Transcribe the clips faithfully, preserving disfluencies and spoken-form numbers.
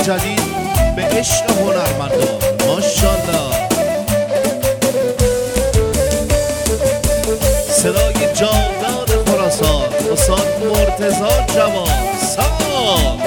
جدید به عشق هنرمندان. ماشاءالله. صدای جاوداد خراسان استاد مرتضی جواد. سلام.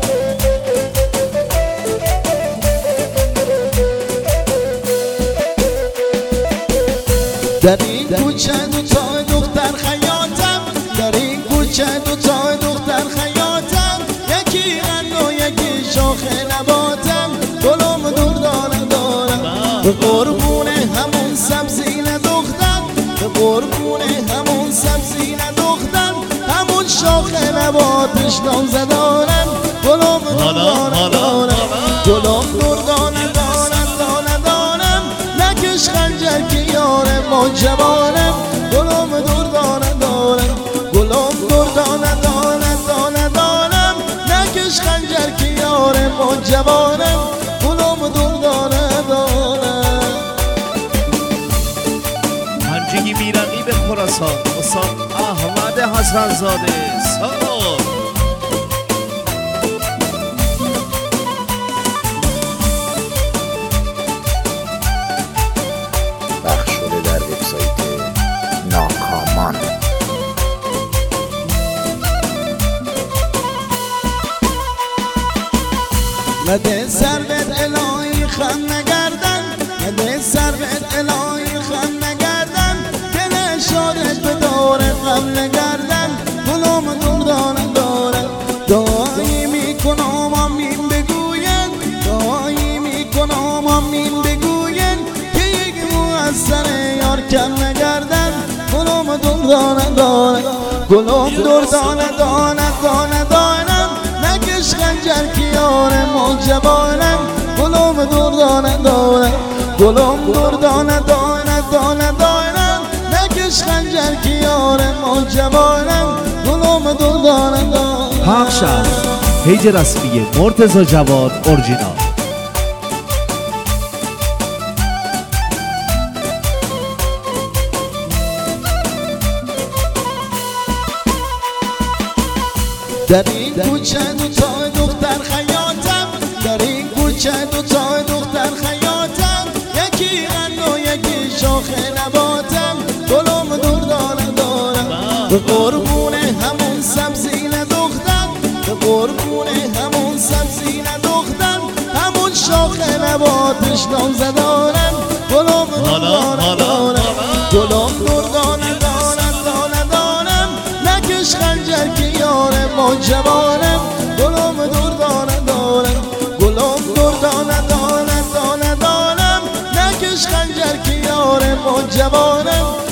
در این کوچه دو تا دختر خیاطم، در این کوچه دو تا دختر خیاطم، یکی قند و یکی شاخ نباتم، گلم دور داره دارم به قربون همون سبزی ندختم، به قربون همون سبزی ندختم، همون شاخ نباتش نامزه دارم، گلم دور داره دارم، گلم دور داره دارم داره دارم، نکش خنجر که یار ما جوانم، گلم دور دانه دارم، گلم دور دانه دانه دانه دارم، نکش خنجر که یار ما جوانم، گلم دور دانه دارم. پنجگی میرقی به خراسان استاد احمد حسن‌زاده. سلام. ناکامان. نده سرت الهی خم نگردن، نده سرت الهی خم نگردن، دل شادت به دور غم نگردن، گلم دور دانه دارم، دعایی میکنم آمین بگوین، دعایی میکنم آمین بگوین، که یک مو از سر یار کم نگردن، گلم دور دانه دارم، گلم دور دانه دانه دانه دارم، نکش خنجر که یار ما جوانم، گلم دور دانه دارم، گلم دور دانه دانه دانه دارم، نکش خنجر که یار ما جوانم، گلم دور دانه دارم. حق شد پیج رسمی مرتضی جواد اورجینال. در این کوچه دو تا دختر خیاطم، در این کوچه دو تا دختر خیاطم، یکی قند و یکی شاخ نباتم، گلم دور دانه دارم، به قربون همون سبزی ندختم، به قربون همون سبزی ندختم، همون شاخ نباتش نامزه دارم، گلم دور دانه دارم، گلم دور دانه دارم دانه دارم، نکش خنجر که یار ما جوانم، گلم دور دانه دارم، گلم دور دانه دانه دانه دارم، نکش خنجر که یار ما جوانم،